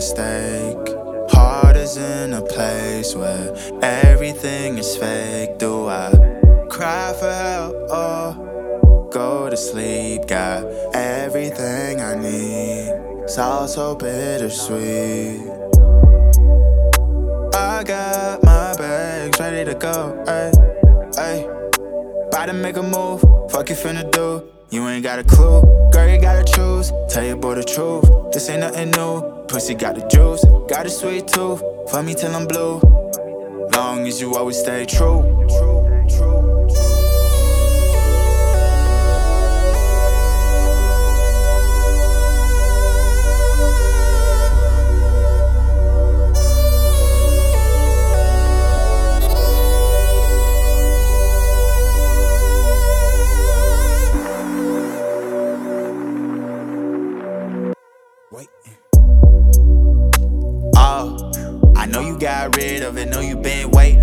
mistake. Heart is in a place where everything is fake. Do I cry for help or go to sleep? Got everything I need, it's all so bittersweet. I got my bags ready to go, ayy, ayy. About to make a move, fuck you finna do. You ain't got a clue, girl, you gotta choose. Tell your boy the truth, this ain't nothing new. Pussy got the juice, got a sweet tooth. Fuck me till I'm blue, long as you always stay true. Oh, I know you got rid of it, know you been waiting.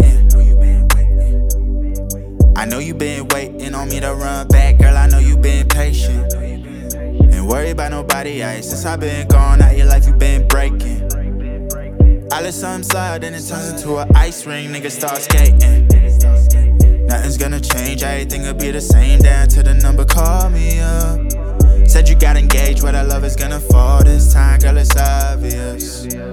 I know you been waiting on me to run back, girl, I know you been patient. Ain't worried about nobody else, since I been gone, out your life you been breaking. I let something slide, then it turns into an ice ring, niggas start skating. Nothing's gonna change, everything will be the same, down to the number, call me up. Said you got engaged, where that love is gonna fall this time, girl, it's obvious.